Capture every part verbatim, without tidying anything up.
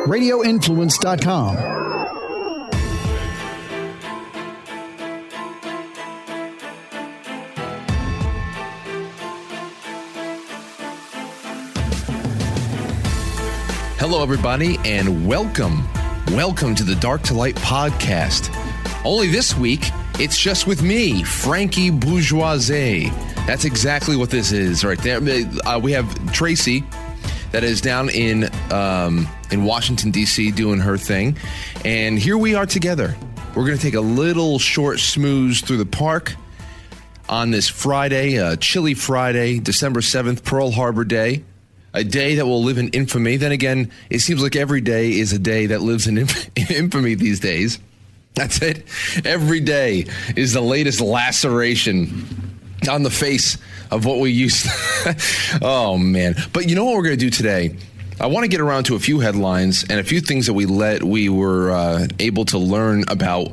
radio influence dot com. Hello, everybody, and welcome. Welcome to the Dark to Light podcast. Only this week, it's just with me, Frankie Bourgeoisie. That's exactly what this is right there. Uh, we have Tracy that is down in um, in Washington, D C doing her thing. And here we are together. We're going to take a little short snooze through the park on this Friday, uh, chilly Friday, December seventh, Pearl Harbor Day. A day that will live in infamy. Then again, it seems like every day is a day that lives in, inf- in infamy these days. That's it. Every day is the latest laceration on the face of what we used to. Oh, man. But you know what we're going to do today? I want to get around to a few headlines and a few things that we let we were uh, able to learn about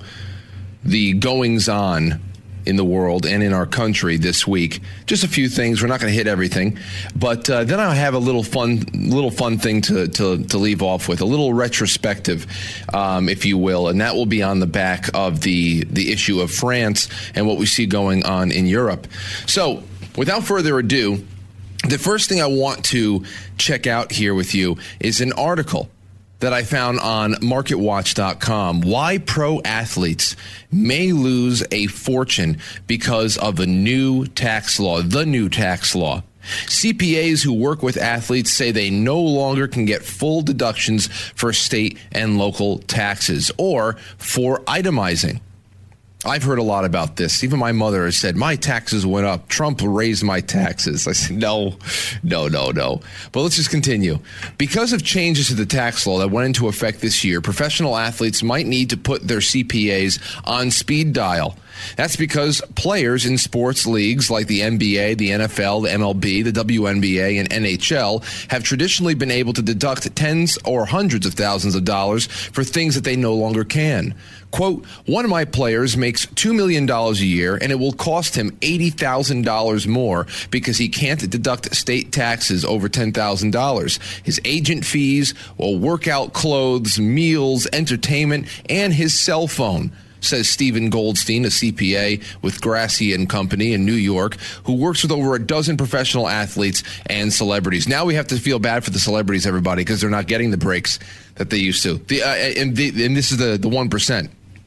the goings-on in the world and in our country this week. Just a few things. We're not going to hit everything, but uh, then I have a little fun, little fun thing to to, to leave off with, a little retrospective, um, if you will, and that will be on the back of the the issue of France and what we see going on in Europe. So, without further ado, the first thing I want to check out here with you is an article that I found on market watch dot com. Why pro athletes may lose a fortune because of a new tax law, the new tax law. C P As who work with athletes say they no longer can get full deductions for state and local taxes or for itemizing. I've heard a lot about this. Even my mother has said, my taxes went up. Trump raised my taxes. I said, no, no, no, no. But let's just continue. Because of changes to the tax law that went into effect this year, professional athletes might need to put their C P As on speed dial. That's because players in sports leagues like the N B A, the N F L, the M L B, the W N B A, and N H L have traditionally been able to deduct tens or hundreds of thousands of dollars for things that they no longer can. Quote, one of my players makes two million dollars a year, and it will cost him eighty thousand dollars more because he can't deduct state taxes over ten thousand dollars. His agent fees, well, workout clothes, meals, entertainment, and his cell phone, says Stephen Goldstein, a C P A with Grassi and Company in New York, who works with over a dozen professional athletes and celebrities. Now we have to feel bad for the celebrities, everybody, because they're not getting the breaks that they used to. The, uh, and, the, and this is the, the one percent.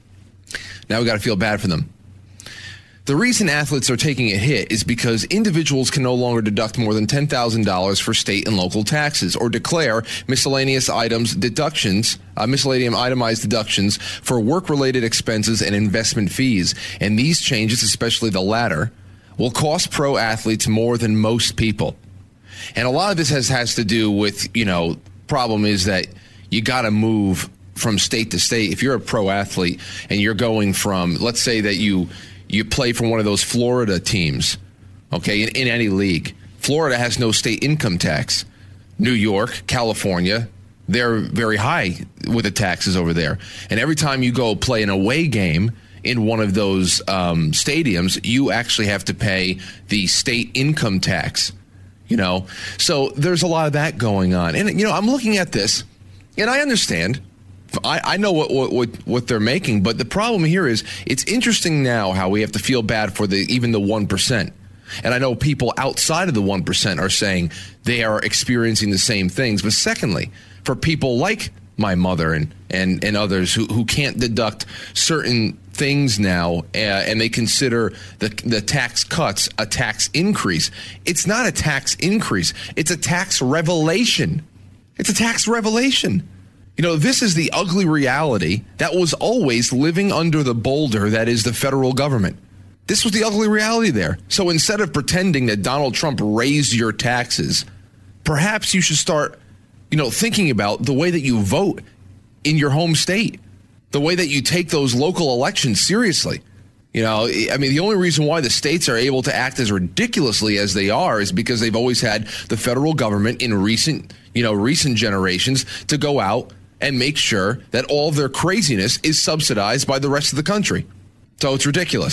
Now we got to feel bad for them. The reason athletes are taking a hit is because individuals can no longer deduct more than ten thousand dollars for state and local taxes or declare miscellaneous items deductions, uh, miscellaneous itemized deductions for work-related expenses and investment fees. And these changes, especially the latter, will cost pro athletes more than most people. And a lot of this has, has to do with, you know, problem is that you got to move from state to state. If you're a pro athlete and you're going from, let's say that you you play for one of those Florida teams, okay, in, in any league. Florida has no state income tax. New York, California, they're very high with the taxes over there. And every time you go play an away game in one of those um, stadiums, you actually have to pay the state income tax, you know. So there's a lot of that going on. And, you know, I'm looking at this, and I understand. I, I know what, what what they're making, but the problem here is it's interesting now how we have to feel bad for the even the one percent. And I know people outside of the one percent are saying they are experiencing the same things. But secondly, for people like my mother and, and, and others who, who can't deduct certain things now uh, and they consider the, the tax cuts a tax increase, it's not a tax increase. It's a tax revelation. It's a tax revelation. You know, this is the ugly reality that was always living under the boulder that is the federal government. This was the ugly reality there. So instead of pretending that Donald Trump raised your taxes, perhaps you should start, you know, thinking about the way that you vote in your home state, the way that you take those local elections seriously. You know, I mean, the only reason why the states are able to act as ridiculously as they are is because they've always had the federal government in recent, you know, recent generations to go out and make sure that all of their craziness is subsidized by the rest of the country. So it's ridiculous.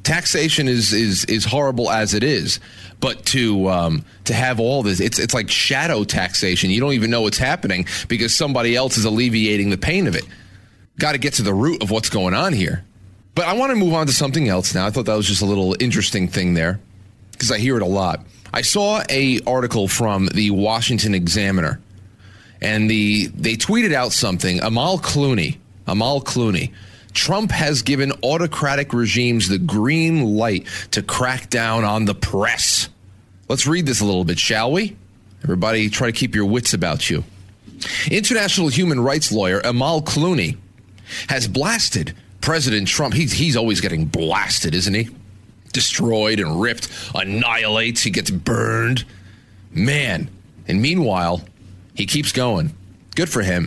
Taxation is is is horrible as it is, but to um, to have all this, it's it's like shadow taxation. You don't even know what's happening because somebody else is alleviating the pain of it. Got to get to the root of what's going on here. But I want to move on to something else now. I thought that was just a little interesting thing there because I hear it a lot. I saw a article from the Washington Examiner, and the they tweeted out something. Amal Clooney, Amal Clooney. Trump has given autocratic regimes the green light to crack down on the press. Let's read this a little bit, shall we? Everybody try to keep your wits about you. International human rights lawyer Amal Clooney has blasted President Trump. He's, he's always getting blasted, isn't he? Destroyed and ripped, annihilates, he gets burned. Man. And meanwhile, he keeps going. Good for him.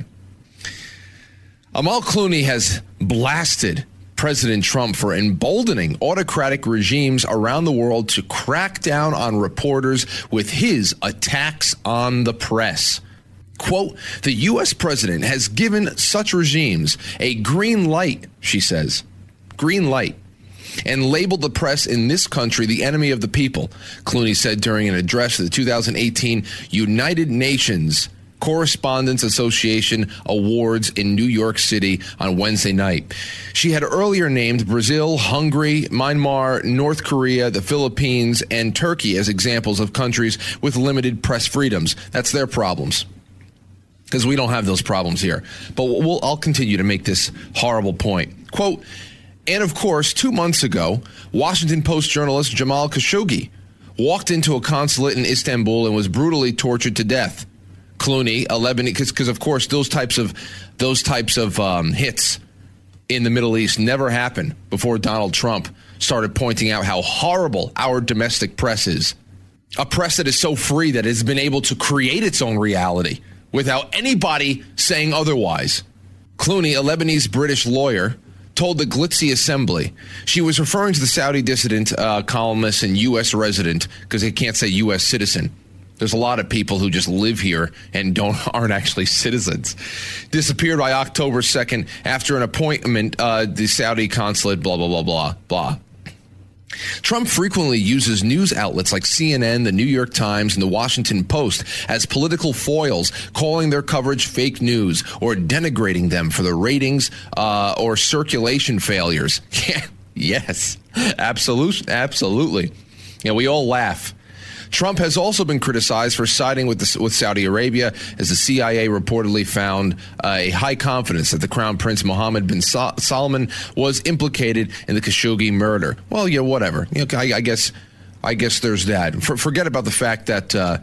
Amal Clooney has blasted President Trump for emboldening autocratic regimes around the world to crack down on reporters with his attacks on the press. Quote, the U S president has given such regimes a green light, she says, green light, and labeled the press in this country the enemy of the people, Clooney said during an address to the two thousand eighteen United Nations Correspondents Association Awards in New York City on Wednesday night. She had earlier named Brazil, Hungary, Myanmar, North Korea, the Philippines, and Turkey as examples of countries with limited press freedoms. That's their problems, because we don't have those problems here. But we'll, I'll continue to make this horrible point. Quote, and of course, two months ago, Washington Post journalist Jamal Khashoggi walked into a consulate in Istanbul and was brutally tortured to death. Clooney, a Lebanese, because of course those types of those types of um, hits in the Middle East never happened before Donald Trump started pointing out how horrible our domestic press is. A press that is so free that it has been able to create its own reality without anybody saying otherwise. Clooney, a Lebanese British lawyer, told the Glitzy Assembly she was referring to the Saudi dissident uh, columnist and U S resident, because they can't say U S citizen. There's a lot of people who just live here and don't aren't actually citizens. Disappeared by October second after an appointment, uh, the Saudi consulate, blah, blah, blah, blah, blah. Trump frequently uses news outlets like C N N, the New York Times, and the Washington Post as political foils, calling their coverage fake news or denigrating them for the ratings uh, or circulation failures. Yes, absolutely. Absolutely. Yeah, we all laugh. Trump has also been criticized for siding with the, with Saudi Arabia, as the C I A reportedly found uh, a high confidence that the Crown Prince Mohammed bin Sa- Salman was implicated in the Khashoggi murder. Well, yeah, whatever. You know, I, I guess, I guess there's that. For, forget about the fact that uh,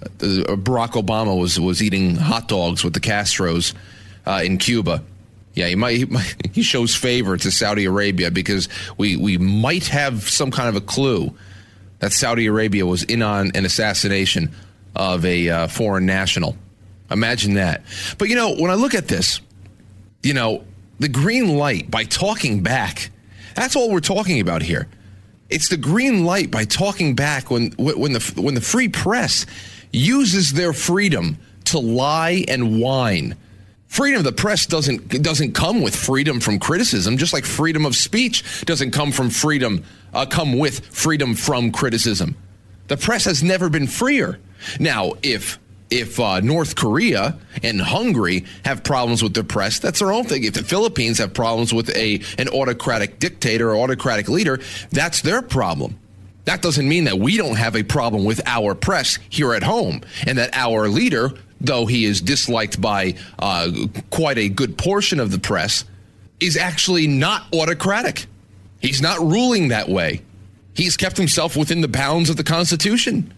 Barack Obama was was eating hot dogs with the Castros uh, in Cuba. Yeah, he might, he might he shows favor to Saudi Arabia because we we might have some kind of a clue that Saudi Arabia was in on an assassination of a uh, foreign national. Imagine that. But, you know, when I look at this, you know, the green light by talking back, that's all we're talking about here. It's the green light by talking back when when the when the free press uses their freedom to lie and whine. Freedom of the press doesn't doesn't come with freedom from criticism, just like freedom of speech doesn't come from freedom, uh, come with freedom from criticism. The press has never been freer. Now, if if uh, North Korea and Hungary have problems with the press, that's their own thing. If the Philippines have problems with a an autocratic dictator or autocratic leader, that's their problem. That doesn't mean that we don't have a problem with our press here at home, and that our leader, though he is disliked by uh, quite a good portion of the press, is actually not autocratic. He's not ruling that way. He's kept himself within the bounds of the Constitution.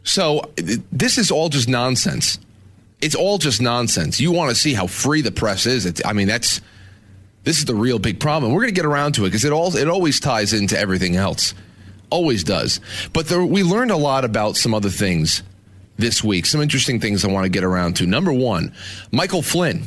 So this is all just nonsense. It's all just nonsense. You want to see how free the press is. It's, I mean, that's this is the real big problem. We're going to get around to it because it all it always ties into everything else. Always does. But there, we learned a lot about some other things this week. Some interesting things I want to get around to. Number one, Michael Flynn.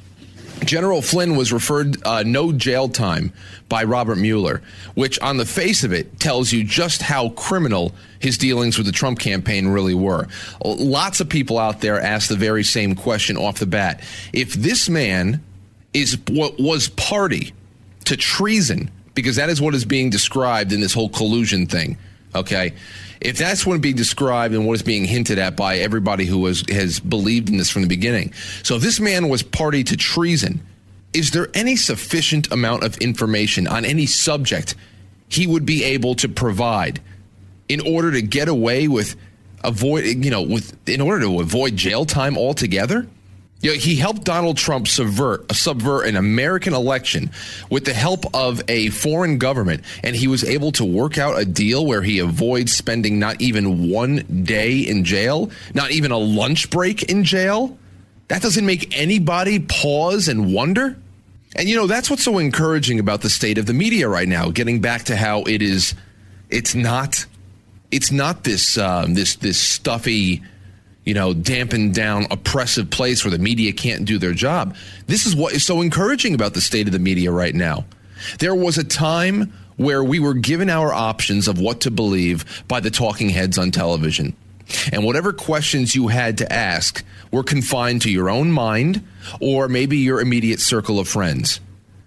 General Flynn was referred uh, no jail time by Robert Mueller, which on the face of it tells you just how criminal his dealings with the Trump campaign really were. Lots of people out there ask the very same question off the bat. If this man is what was party to treason because that is what is being described in this whole collusion thing, okay? If that's what is being described and what is being hinted at by everybody who has, has believed in this from the beginning. So if this man was party to treason, is there any sufficient amount of information on any subject he would be able to provide in order to get away with avoid, you know, with in order to avoid jail time altogether? You know, he helped Donald Trump subvert, subvert an American election with the help of a foreign government, and he was able to work out a deal where he avoids spending not even one day in jail, not even a lunch break in jail. That doesn't make anybody pause and wonder. And, you know, that's what's so encouraging about the state of the media right now, getting back to how it is, it's not, it's not this, um, this, this stuffy, you know, dampened down, oppressive place where the media can't do their job. This is what is so encouraging about the state of the media right now. There was a time where we were given our options of what to believe by the talking heads on television. And whatever questions you had to ask were confined to your own mind or maybe your immediate circle of friends.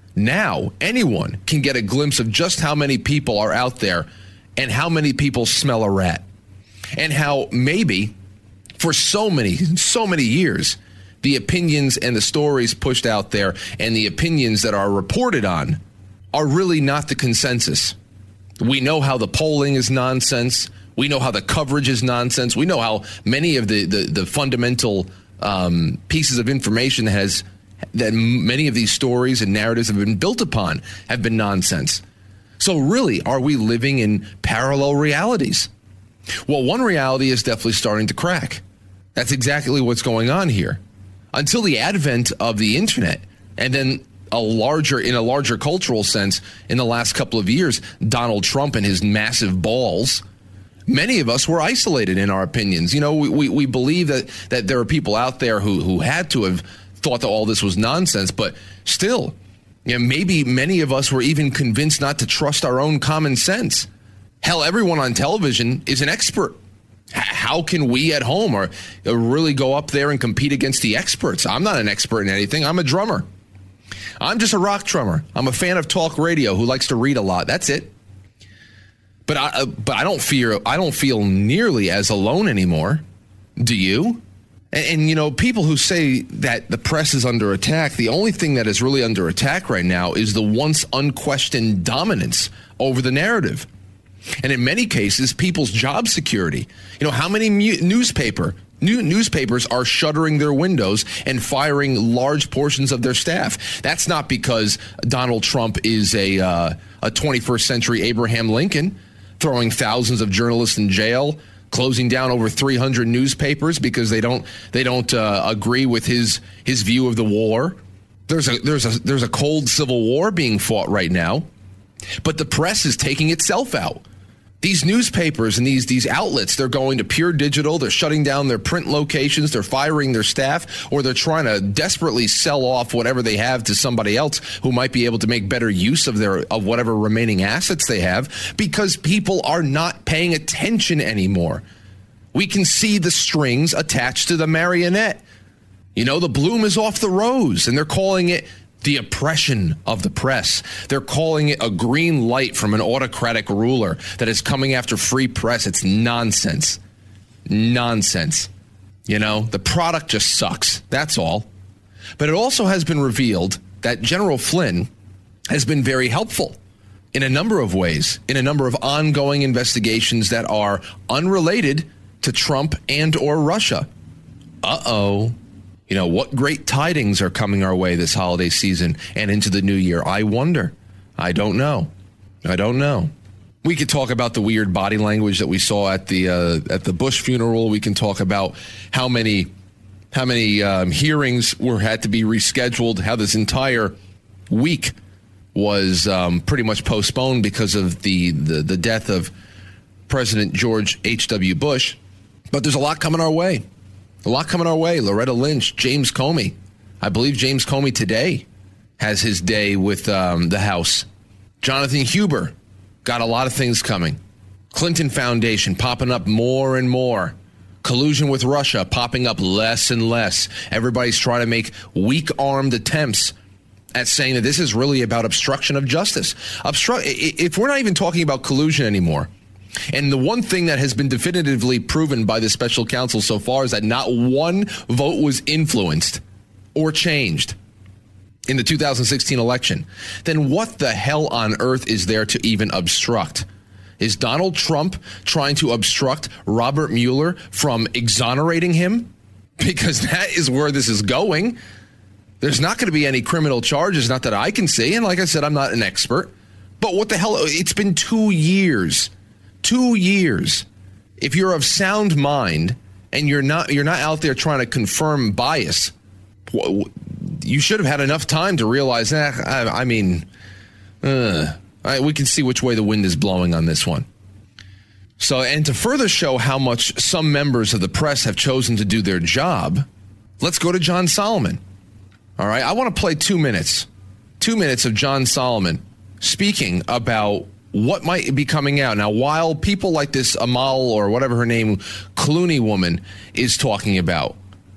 Now, anyone can get a glimpse of just how many people are out there and how many people smell a rat. And how maybe for so many, so many years, the opinions and the stories pushed out there and the opinions that are reported on are really not the consensus. We know how the polling is nonsense. We know how the coverage is nonsense. We know how many of the, the, the fundamental um, pieces of information has that many of these stories and narratives have been built upon have been nonsense. So really, are we living in parallel realities? Well, one reality is definitely starting to crack. That's exactly what's going on here. Until the advent of the internet, and then a larger, in a larger cultural sense, in the last couple of years, Donald Trump and his massive balls, many of us were isolated in our opinions. You know, we, we, we believe that, that there are people out there who, who had to have thought that all this was nonsense, but still, you know, maybe many of us were even convinced not to trust our own common sense. Hell, everyone on television is an expert. How can we at home or really go up there and compete against the experts? I'm not an expert in anything. I'm a drummer. I'm just a rock drummer. I'm a fan of talk radio who likes to read a lot. That's it. But I, uh, but I don't fear. I don't feel nearly as alone anymore. Do you? And, and you know, people who say that the press is under attack, the only thing that is really under attack right now is the once unquestioned dominance over the narrative. And in many cases, people's job security. You know, how many mu- newspaper new newspapers are shuttering their windows and firing large portions of their staff? That's not because Donald Trump is a uh, a twenty-first century Abraham Lincoln, throwing thousands of journalists in jail, closing down over three hundred newspapers because they don't they don't uh, agree with his his view of the war. There's a there's a there's a cold civil war being fought right now, but the press is taking itself out. These newspapers and these these outlets, they're going to pure digital. They're shutting down their print locations. They're firing their staff, or they're trying to desperately sell off whatever they have to somebody else who might be able to make better use of their of whatever remaining assets they have, because people are not paying attention anymore. We can see the strings attached to the marionette. You know, the bloom is off the rose, and they're calling it the oppression of the press. They're calling it a green light from an autocratic ruler that is coming after free press. It's nonsense. Nonsense. You know, the product just sucks. That's all. But it also has been revealed that General Flynn has been very helpful in a number of ways, in a number of ongoing investigations that are unrelated to Trump and or Russia. Uh-oh. You know, what great tidings are coming our way this holiday season and into the new year? I wonder. I don't know. I don't know. We could talk about the weird body language that we saw at the uh, at the Bush funeral. We can talk about how many how many um, hearings were had to be rescheduled, how this entire week was um, pretty much postponed because of the, the, the death of President George H W. Bush. But there's a lot coming our way. A lot coming our way. Loretta Lynch, James Comey. I believe James Comey today has his day with um, the House. Jonathan Huber got a lot of things coming. Clinton Foundation popping up more and more. Collusion with Russia popping up less and less. Everybody's trying to make weak-armed attempts at saying that this is really about obstruction of justice. Obstru- if we're not even talking about collusion anymore, and the one thing that has been definitively proven by the special counsel so far is that not one vote was influenced or changed in the two thousand sixteen election, then what the hell on earth is there to even obstruct? Is Donald Trump trying to obstruct Robert Mueller from exonerating him? Because that is where this is going. There's not going to be any criminal charges, not that I can see. And like I said, I'm not an expert. But what the hell? It's been two years. Two years. If you're of sound mind and you're not you're not out there trying to confirm bias, you should have had enough time to realize that. Eh, I, I mean, uh, I, we can see which way the wind is blowing on this one. So, and to further show how much some members of the press have chosen to do their job, let's go to John Solomon. All right, I want to play two minutes, two minutes of John Solomon speaking about what might be coming out. Now, while people like this Amal or whatever her name, Clooney woman is talking about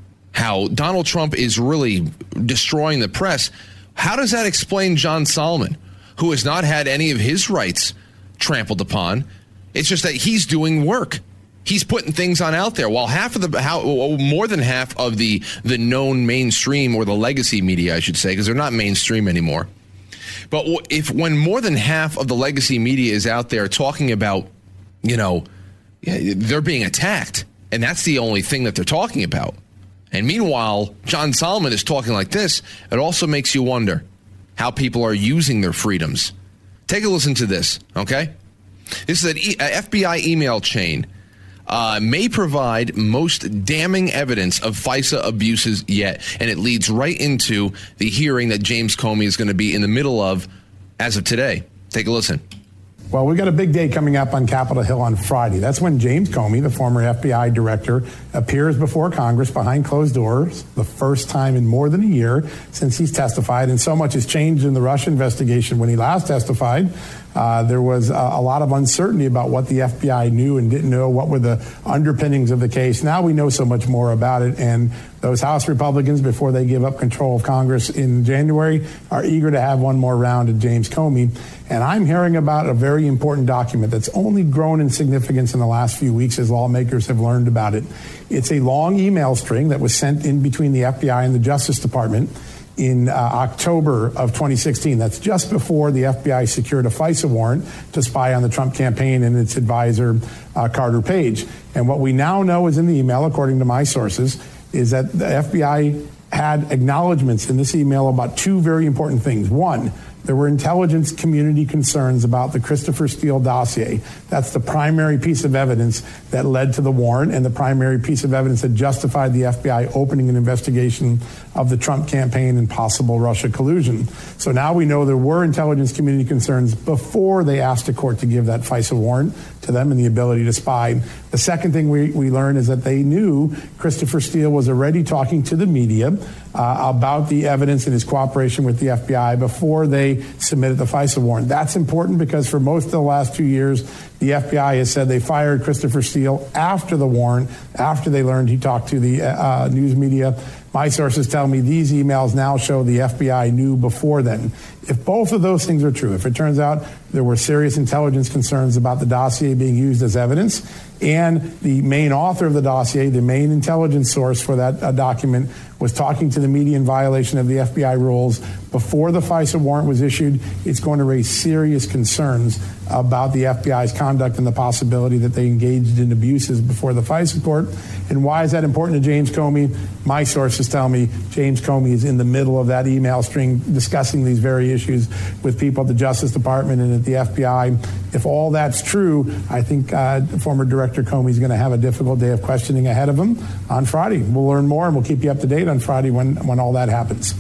how Donald Trump is really destroying the press, how does that explain John Solomon, who has not had any of his rights trampled upon? It's just that he's doing work. He's putting things on out there. While half of the, how, more than half of the, the known mainstream or the legacy media, I should say, because they're not mainstream anymore. But if when more than half of the legacy media is out there talking about, you know, they're being attacked, and that's the only thing that they're talking about. And meanwhile, John Solomon is talking like this, it also makes you wonder how people are using their freedoms. Take a listen to this, okay? This is an e- F B I email chain. Uh, may provide most damning evidence of FISA abuses yet. And it leads right into the hearing that James Comey is going to be in the middle of as of today. Take a listen. Well, we've got a big day coming up on Capitol Hill on Friday. That's when James Comey, the former F B I director, appears before Congress behind closed doors, the first time in more than a year since he's testified. And so much has changed in the Russia investigation. When he last testified, uh, there was a, a lot of uncertainty about what the F B I knew and didn't know, what were the underpinnings of the case. Now we know so much more about it. And those House Republicans, before they give up control of Congress in January, are eager to have one more round of James Comey. And I'm hearing about a very important document that's only grown in significance in the last few weeks as lawmakers have learned about it. It's a long email string that was sent in between the F B I and the Justice Department in uh, October of twenty sixteen. That's just before the F B I secured a FISA warrant to spy on the Trump campaign and its advisor, uh, Carter Page. And what we now know is in the email, according to my sources, is that the F B I had acknowledgments in this email about two very important things. One, there were intelligence community concerns about the Christopher Steele dossier. That's the primary piece of evidence that led to the warrant and the primary piece of evidence that justified the F B I opening an investigation of the Trump campaign and possible Russia collusion. So now we know there were intelligence community concerns before they asked the court to give that FISA warrant to them and the ability to spy. The second thing we, we learned is that they knew Christopher Steele was already talking to the media uh, about the evidence and his cooperation with the F B I before they submitted the FISA warrant. That's important because for most of the last two years, the F B I has said they fired Christopher Steele after the warrant, after they learned he talked to the uh, news media. My sources tell me these emails now show the F B I knew before then. If both of those things are true, if it turns out there were serious intelligence concerns about the dossier being used as evidence, and the main author of the dossier, the main intelligence source for that uh, document, was talking to the media in violation of the F B I rules before the FISA warrant was issued, it's going to raise serious concerns about the F B I's conduct and the possibility that they engaged in abuses before the FISA court. And why is that important to James Comey? My sources tell me James Comey is in the middle of that email string discussing these very issues with people at the Justice Department and at the F B I. If all that's true, I think uh, former Director Comey is going to have a difficult day of questioning ahead of him on Friday. We'll learn more and we'll keep you up to date on Friday when, when all that happens.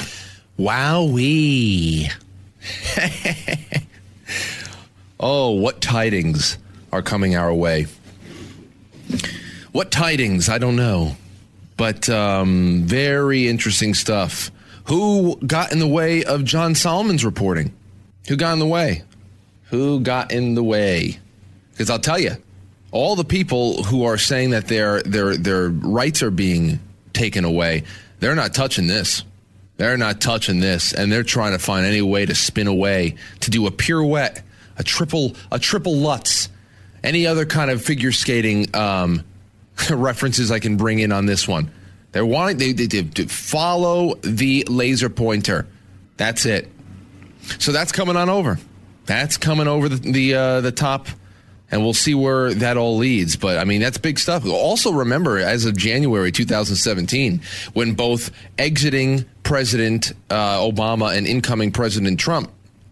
Wowee. Oh, what tidings are coming our way? What tidings? I don't know. But um, very interesting stuff. Who got in the way of John Solomon's reporting? Who got in the way? Who got in the way? Because I'll tell you, all the people who are saying that their their their rights are being taken away, they're not touching this. They're not touching this, and they're trying to find any way to spin away, to do a pirouette, a triple, a triple Lutz, any other kind of figure skating um, references I can bring in on this one. They're wanting they, they, they follow the laser pointer. That's it. So that's coming on over. That's coming over the the, uh, the top, and we'll see where that all leads. But, I mean, that's big stuff. Also remember, as of January twenty seventeen, when both exiting President uh, Obama and incoming President Trump,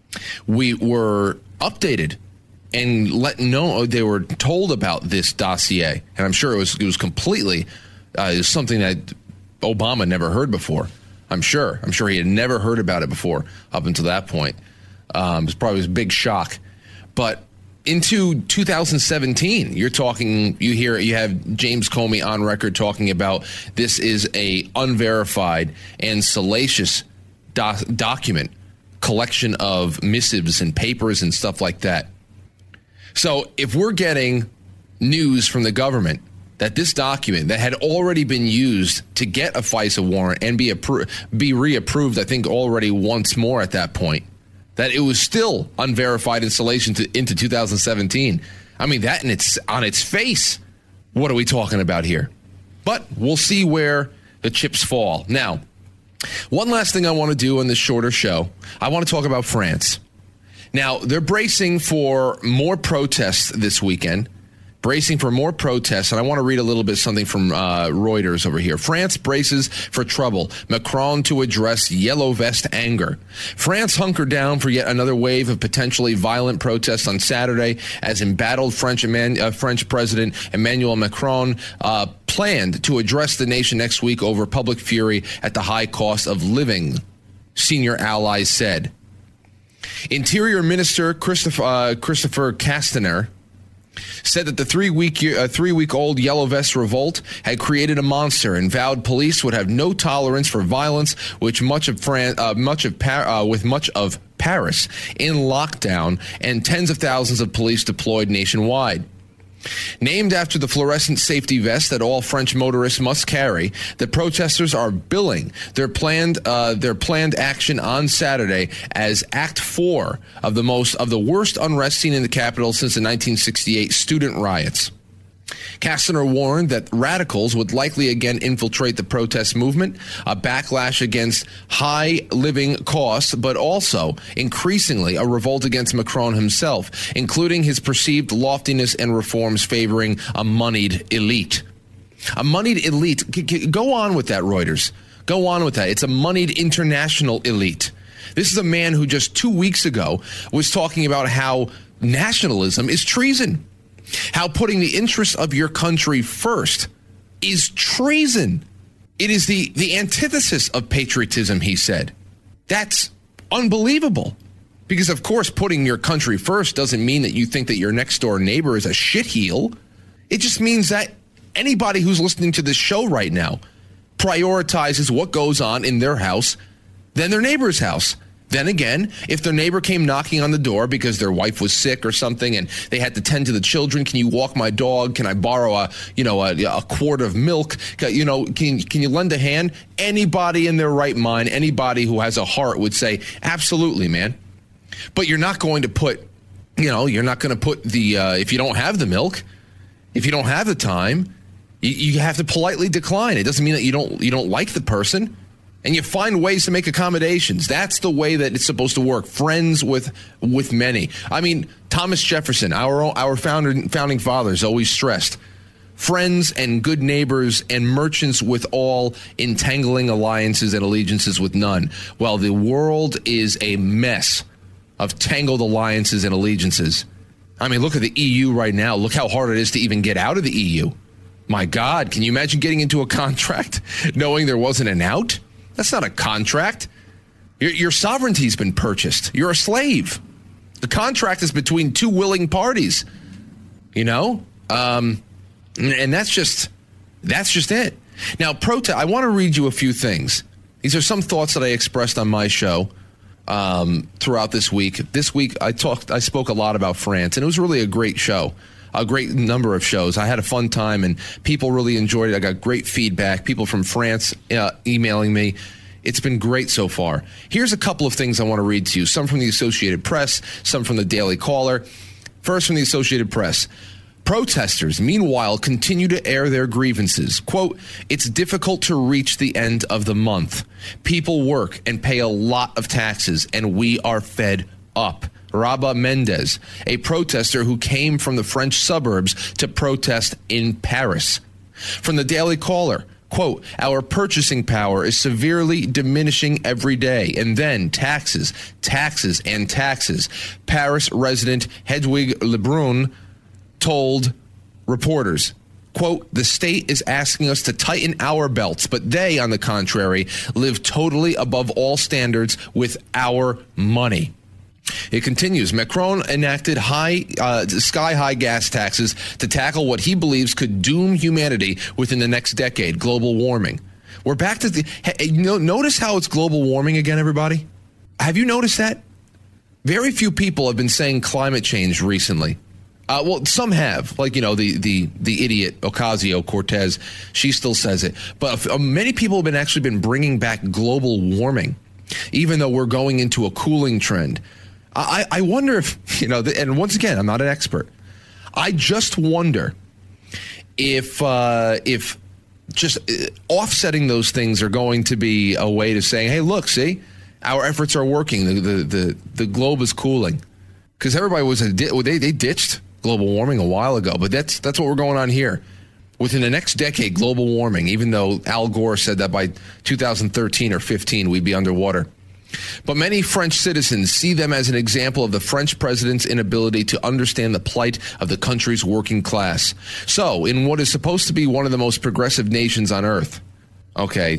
we were updated and let know, they were told about this dossier. And I'm sure it was, it was completely uh, it was something that Obama never heard before. I'm sure. I'm sure he had never heard about it before up until that point. Um, it was probably a big shock. But into two thousand seventeen, you're talking, you hear, you have James Comey on record talking about this is a unverified and salacious doc- document, collection of missives and papers and stuff like that. So if we're getting news from the government that this document that had already been used to get a FISA warrant and be appro- be reapproved, I think already once more at that point, that it was still unverified installation to, into two thousand seventeen. I mean, that in its on its face, what are we talking about here? But we'll see where the chips fall. Now, one last thing I want to do in this shorter show, I want to talk about France. Now, they're bracing for more protests this weekend. Bracing for more protests, and I want to read a little bit something from uh, Reuters over here. France braces for trouble. Macron to address yellow vest anger. France hunkered down for yet another wave of potentially violent protests on Saturday as embattled French, Eman- uh, French President Emmanuel Macron uh, planned to address the nation next week over public fury at the high cost of living, senior allies said. Interior Minister Christopher, uh, Christopher Castaner said that the three-week uh, three-week-old Yellow Vest revolt had created a monster and vowed police would have no tolerance for violence, which much of Fran- uh, much of Par- uh, with much of Paris in lockdown and tens of thousands of police deployed nationwide. Named after the fluorescent safety vest that all French motorists must carry, the protesters are billing their planned uh, their planned action on Saturday as Act Four of the most of the worst unrest seen in the capital since the nineteen sixty-eight student riots. Castaner warned that radicals would likely again infiltrate the protest movement, a backlash against high living costs, but also increasingly a revolt against Macron himself, including his perceived loftiness and reforms favoring a moneyed elite. A moneyed elite. Go on with that, Reuters. Go on with that. It's a moneyed international elite. This is a man who just two weeks ago was talking about how nationalism is treason. How putting the interests of your country first is treason. It is the, the antithesis of patriotism, he said. That's unbelievable. Because, of course, putting your country first doesn't mean that you think that your next door neighbor is a shitheel. It just means that anybody who's listening to this show right now prioritizes what goes on in their house than their neighbor's house. Then again, if their neighbor came knocking on the door because their wife was sick or something and they had to tend to the children, can you walk my dog? Can I borrow a, you know, a, a quart of milk? You know, can, can you lend a hand? Anybody in their right mind, anybody who has a heart would say, absolutely, man. But you're not going to put, you know, you're not going to put the, uh, if you don't have the milk, if you don't have the time, you, you have to politely decline. It doesn't mean that you don't, you don't like the person. And you find ways to make accommodations. That's the way that it's supposed to work. Friends with with many. I mean, Thomas Jefferson, our our founder, founding fathers, always stressed friends and good neighbors and merchants with all, entangling alliances and allegiances with none. Well, the world is a mess of tangled alliances and allegiances. I mean, look at the E U right now. Look how hard it is to even get out of the E U. My God, can you imagine getting into a contract knowing there wasn't an out? That's not a contract. Your, your sovereignty's been purchased. You're a slave. The contract is between two willing parties, you know? Um, and that's just, that's just it. Now, protest, I want to read you a few things. These are some thoughts that I expressed on my show um, throughout this week. This week, I talked, I spoke a lot about France, and it was really a great show. A great number of shows. I had a fun time, and people really enjoyed it. I got great feedback. People from France uh, emailing me, It's been great so far. Here's a couple of things I want to read to you. Some from the Associated Press, some from the Daily Caller. First from the Associated Press. Protesters, meanwhile, continue to air their grievances. Quote, it's difficult to reach the end of the month. People work and pay a lot of taxes, and we are fed up. Rabah Mendez, a protester who came from the French suburbs to protest in Paris. From the Daily Caller, quote, our purchasing power is severely diminishing every day. And then taxes, taxes, and taxes. Paris resident Hedwig Lebrun told reporters, quote, the state is asking us to tighten our belts, but they, on the contrary, live totally above all standards with our money. It continues. Macron enacted high, uh, sky-high gas taxes to tackle what he believes could doom humanity within the next decade, global warming. We're back to the... Hey, you know, notice how it's global warming again, everybody? Have you noticed that? Very few people have been saying climate change recently. Uh, well, some have, like, you know, the, the, the idiot Ocasio-Cortez. She still says it. But uh, many people have been actually been bringing back global warming, even though we're going into a cooling trend. I, I wonder if, you know, and once again, I'm not an expert. I just wonder if uh, if just offsetting those things are going to be a way to saying, hey, look, see, our efforts are working. The the the, the globe is cooling. Because everybody was, a di- they, they ditched global warming a while ago. But that's that's what we're going on here. Within the next decade, global warming, even though Al Gore said that by two thousand thirteen or fifteen, we'd be underwater. But many French citizens see them as an example of the French president's inability to understand the plight of the country's working class. So, in what is supposed to be one of the most progressive nations on earth, okay,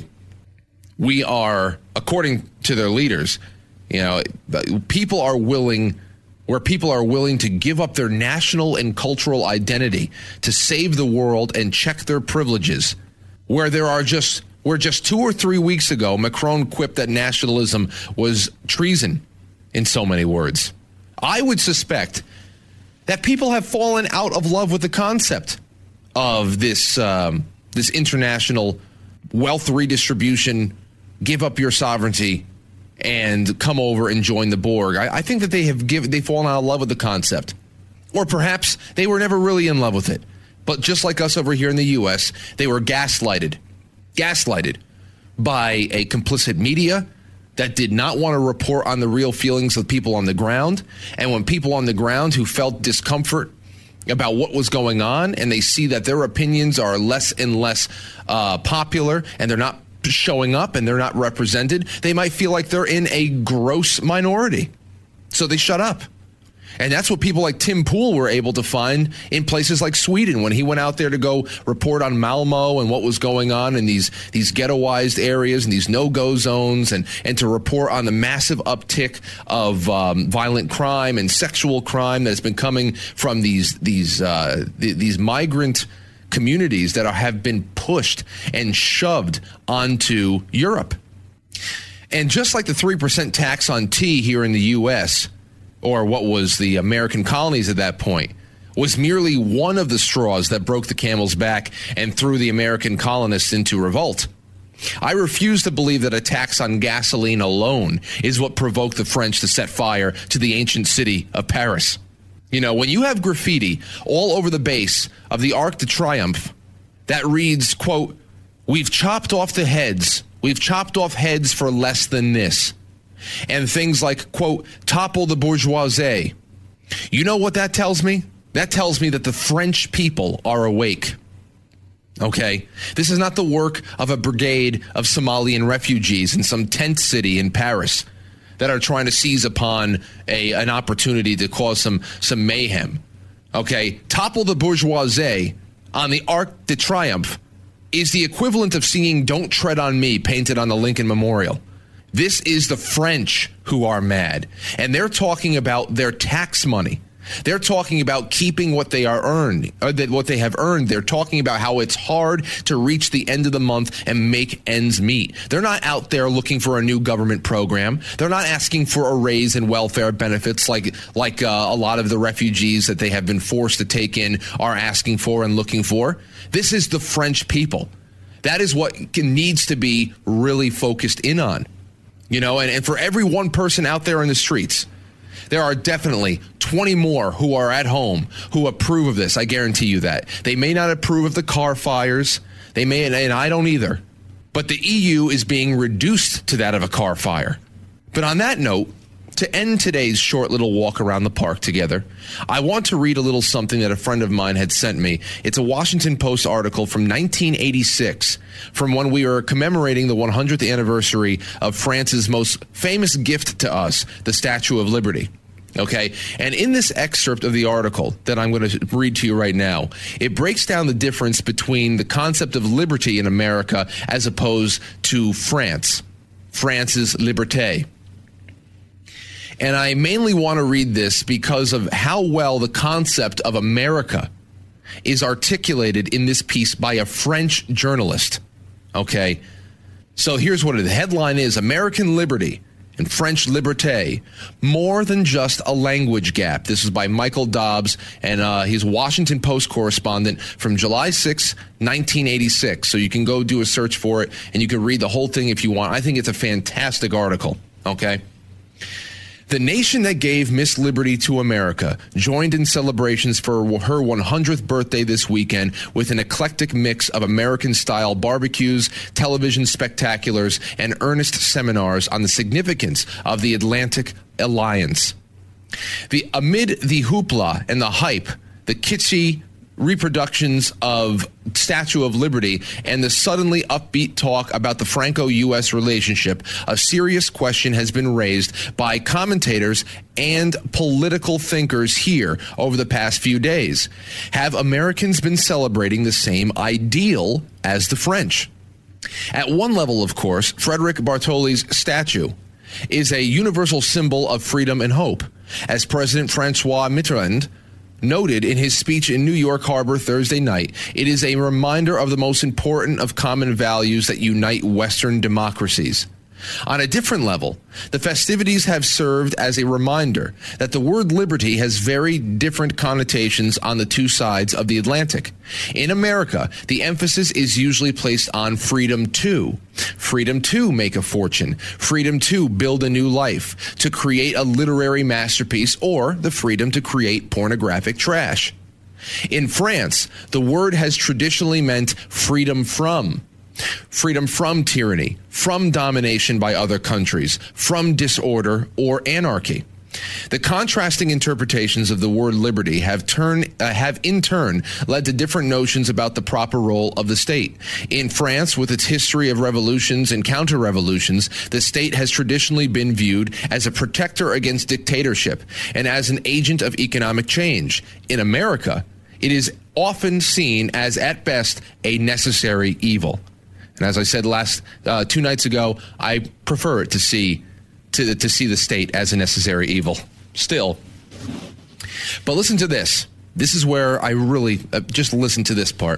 we are, according to their leaders, you know, people are willing, where people are willing to give up their national and cultural identity to save the world and check their privileges, where there are just... Where just two or three weeks ago, Macron quipped that nationalism was treason, in so many words. I would suspect that people have fallen out of love with the concept of this um, this international wealth redistribution, give up your sovereignty, and come over and join the Borg. I, I think that they have given they've fallen out of love with the concept, or perhaps they were never really in love with it. But just like us over here in the U S, they were gaslighted. gaslighted by a complicit media that did not want to report on the real feelings of people on the ground. And when people on the ground who felt discomfort about what was going on, and they see that their opinions are less and less uh, popular, and they're not showing up and they're not represented, they might feel like they're in a gross minority. So they shut up. And that's what people like Tim Pool were able to find in places like Sweden when he went out there to go report on Malmo and what was going on in these these ghettoized areas and these no-go zones, and, and to report on the massive uptick of um, violent crime and sexual crime that's been coming from these these uh, th- these migrant communities that are, have been pushed and shoved onto Europe. And just like the three percent tax on tea here in the U S, or what was the American colonies at that point, was merely one of the straws that broke the camel's back and threw the American colonists into revolt. I refuse to believe that a tax on gasoline alone is what provoked the French to set fire to the ancient city of Paris. You know, when you have graffiti all over the base of the Arc de Triomphe that reads, quote, we've chopped off the heads, we've chopped off heads for less than this, and things like, quote, topple the bourgeoisie. You know what that tells me? That tells me that the French people are awake. Okay? This is not the work of a brigade of Somalian refugees in some tent city in Paris that are trying to seize upon a, an opportunity to cause some, some mayhem. Okay? Topple the bourgeoisie on the Arc de Triomphe is the equivalent of seeing Don't Tread on Me painted on the Lincoln Memorial. This is the French who are mad, and they're talking about their tax money. They're talking about keeping what they are earned, or that what they have earned. They're talking about how it's hard to reach the end of the month and make ends meet. They're not out there looking for a new government program. They're not asking for a raise in welfare benefits like like uh, a lot of the refugees that they have been forced to take in are asking for and looking for. This is the French people. That is what needs to be really focused in on. You know, and, and for every one person out there in the streets, there are definitely twenty more who are at home who approve of this. I guarantee you that. They may not approve of the car fires. They may, and I don't either. But the E U is being reduced to that of a car fire. But on that note, to end today's short little walk around the park together, I want to read a little something that a friend of mine had sent me. It's a Washington Post article from nineteen eighty-six, from when we were commemorating the one hundredth anniversary of France's most famous gift to us, the Statue of Liberty. Okay, and in this excerpt of the article that I'm going to read to you right now, it breaks down the difference between the concept of liberty in America as opposed to France, France's liberté. And I mainly want to read this because of how well the concept of America is articulated in this piece by a French journalist. Okay, so here's what it, the headline is: American liberty and French liberté, more than just a language gap. This is by Michael Dobbs, and uh, he's a Washington Post correspondent from July sixth, nineteen eighty-six. So you can go do a search for it, and you can read the whole thing if you want. I think it's a fantastic article, okay? The nation that gave Miss Liberty to America joined in celebrations for her one hundredth birthday this weekend with an eclectic mix of American-style barbecues, television spectaculars, and earnest seminars on the significance of the Atlantic Alliance. The, amid the hoopla and the hype, the kitschy reproductions of Statue of Liberty and the suddenly upbeat talk about the Franco-U S relationship, a serious question has been raised by commentators and political thinkers here over the past few days. Have Americans been celebrating the same ideal as the French? At one level, of course, Frederic Bartholdi's statue is a universal symbol of freedom and hope. As President Francois Mitterrand noted in his speech in New York Harbor Thursday night, it is a reminder of the most important of common values that unite Western democracies. On a different level, the festivities have served as a reminder that the word liberty has very different connotations on the two sides of the Atlantic. In America, the emphasis is usually placed on freedom to. Freedom to make a fortune, freedom to build a new life, to create a literary masterpiece, or the freedom to create pornographic trash. In France, the word has traditionally meant freedom from. Freedom from tyranny, from domination by other countries, from disorder or anarchy. The contrasting interpretations of the word liberty have turn, uh, have in turn led to different notions about the proper role of the state. In France, with its history of revolutions and counter-revolutions, the state has traditionally been viewed as a protector against dictatorship and as an agent of economic change. In America, it is often seen as, at best, a necessary evil. And as I said last uh, two nights ago, I prefer it to see to to see the state as a necessary evil. Still, but listen to this. This is where I really uh, just listen to this part.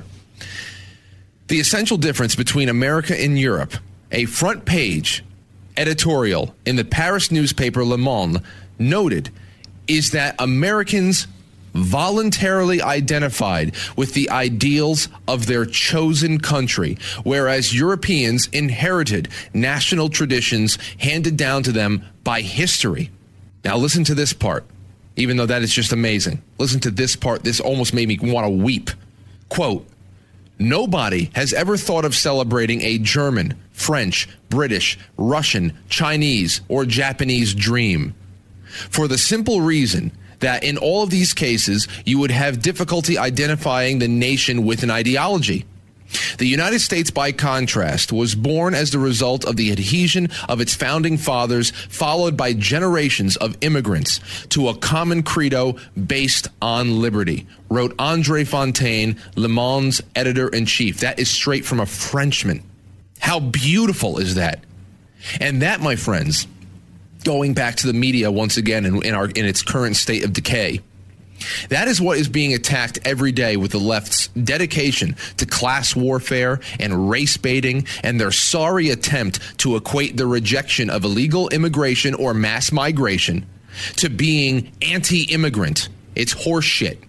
The essential difference between America and Europe. A front page editorial in the Paris newspaper Le Monde noted is that Americans voluntarily identified with the ideals of their chosen country, whereas Europeans inherited national traditions handed down to them by history. Now listen to this part, even though that is just amazing. Listen to this part. This almost made me want to weep. Quote, nobody has ever thought of celebrating a German, French, British, Russian, Chinese, or Japanese dream. For the simple reason that in all of these cases, you would have difficulty identifying the nation with an ideology. The United States, by contrast, was born as the result of the adhesion of its founding fathers, followed by generations of immigrants, to a common credo based on liberty, wrote Andre Fontaine, Le Monde's editor-in-chief. That is straight from a Frenchman. How beautiful is that? And that, my friends, going back to the media once again in, in, our, in its current state of decay, that is what is being attacked every day with the left's dedication to class warfare and race baiting and their sorry attempt to equate the rejection of illegal immigration or mass migration to being anti-immigrant. It's horse shit.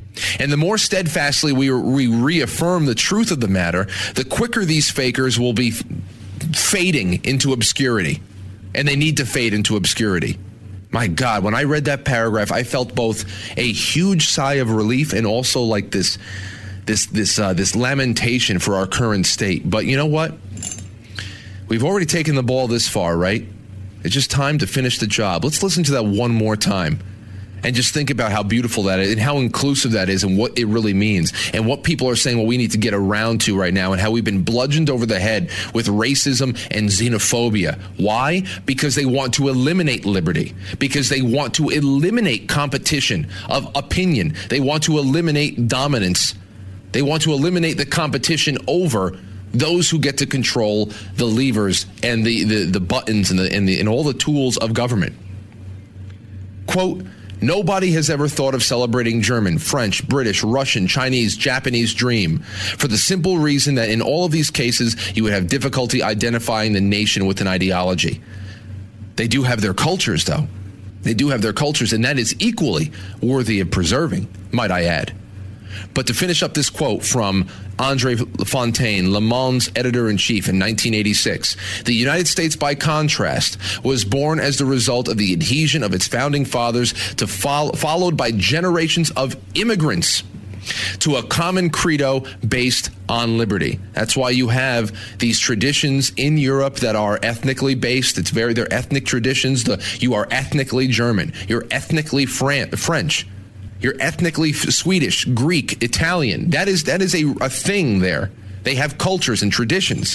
And the more steadfastly we, we reaffirm the truth of the matter, the quicker these fakers will be f- fading into obscurity. And they need to fade into obscurity. My God, when I read that paragraph, I felt both a huge sigh of relief and also like this this this uh, this lamentation for our current state. But you know what? We've already taken the ball this far, right? It's just time to finish the job. Let's listen to that one more time and just think about how beautiful that is and how inclusive that is and what it really means and what people are saying, well, we need to get around to right now, and how we've been bludgeoned over the head with racism and xenophobia. Why? Because they want to eliminate liberty, because they want to eliminate competition of opinion. They want to eliminate dominance. They want to eliminate the competition over those who get to control the levers and the, the, the buttons and, the, and, the, and all the tools of government. Quote, nobody has ever thought of celebrating German, French, British, Russian, Chinese, Japanese dream for the simple reason that in all of these cases, you would have difficulty identifying the nation with an ideology. They do have their cultures, though. They do have their cultures, and that is equally worthy of preserving, might I add. But to finish up this quote from Andre Fontaine, Le Monde's editor-in-chief in nineteen eighty-six, the United States, by contrast, was born as the result of the adhesion of its founding fathers, to fo- followed by generations of immigrants to a common credo based on liberty. That's why you have these traditions in Europe that are ethnically based. It's very, they're ethnic traditions. The, you are ethnically German. You're ethnically Fran- French. You're ethnically Swedish, Greek, Italian. That is that is a, a thing there. They have cultures and traditions.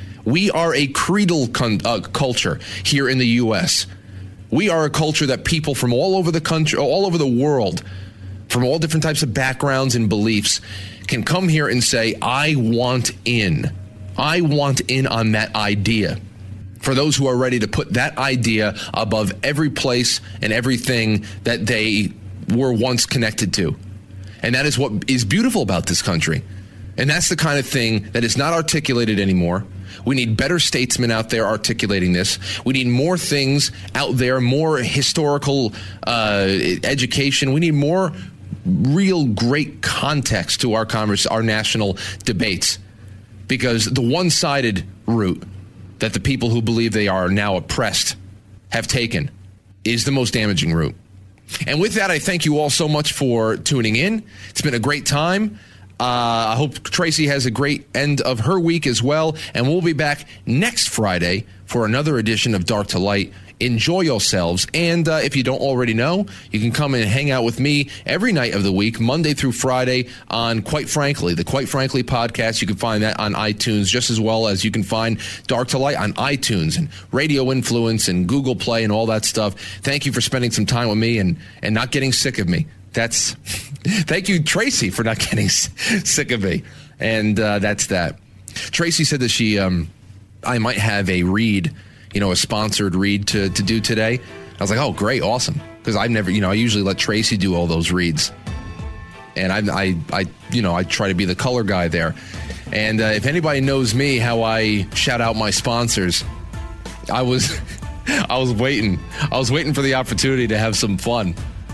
We are a creedal con- uh, culture here in the U S. We are a culture that people from all over the country, all over the world, from all different types of backgrounds and beliefs, can come here and say, I want in. I want in on that idea. For those who are ready to put that idea above every place and everything that they were once connected to. And that is what is beautiful about this country. And that's the kind of thing that is not articulated anymore. We need better statesmen out there articulating this. We need more things out there, more historical uh, education. We need more real great context to our converse, our national debates. Because the one-sided route that the people who believe they are now oppressed have taken is the most damaging route. And with that, I thank you all so much for tuning in. It's been a great time. Uh, I hope Tracy has a great end of her week as well. And we'll be back next Friday for another edition of Dark to Light. Enjoy yourselves. And uh, if you don't already know, you can come and hang out with me every night of the week, Monday through Friday, on Quite Frankly, the Quite Frankly podcast. You can find that on iTunes, just as well as you can find Dark to Light on iTunes and Radio Influence and Google Play and all that stuff. Thank you for spending some time with me and, and not getting sick of me. That's thank you, Tracy, for not getting sick of me. And uh, that's that. Tracy said that she, um, I might have a read, you know, a sponsored read to, to do today. I was like, oh, great, awesome. Because I've never, you know, I usually let Tracy do all those reads. And I, I, I you know, I try to be the color guy there. And uh, if anybody knows me, how I shout out my sponsors, I was, I was waiting. I was waiting for the opportunity to have some fun.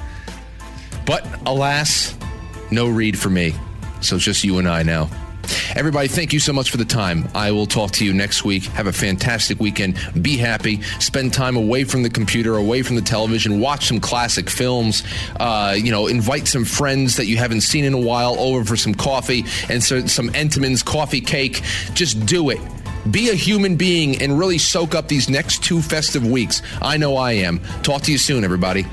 But alas, no read for me. So it's just you and I now. Everybody, thank you so much for the time. I will talk to you next week. Have a fantastic weekend. Be happy. Spend time away from the computer, away from the television. Watch some classic films. Uh, you know, invite some friends that you haven't seen in a while over for some coffee and so, some Entenmann's coffee cake. Just do it. Be a human being and really soak up these next two festive weeks. I know I am. Talk to you soon, everybody.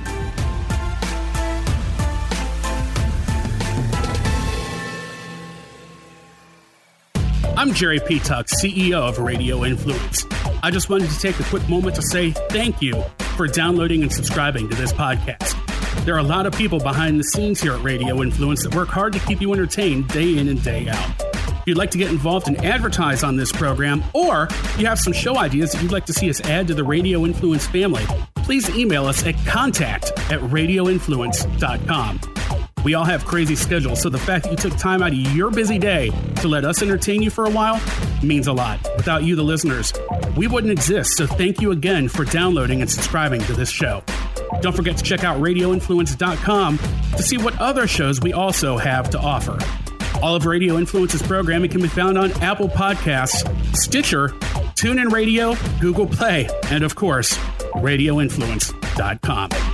I'm Jerry Petuck, C E O of Radio Influence. I just wanted to take a quick moment to say thank you for downloading and subscribing to this podcast. There are a lot of people behind the scenes here at Radio Influence that work hard to keep you entertained day in and day out. If you'd like to get involved and advertise on this program, or you have some show ideas that you'd like to see us add to the Radio Influence family, please email us at contact at radio influence dot com. We all have crazy schedules, so the fact that you took time out of your busy day to let us entertain you for a while means a lot. Without you, the listeners, we wouldn't exist, so thank you again for downloading and subscribing to this show. Don't forget to check out radio influence dot com to see what other shows we also have to offer. All of Radio Influence's programming can be found on Apple Podcasts, Stitcher, TuneIn Radio, Google Play, and of course, radio influence dot com.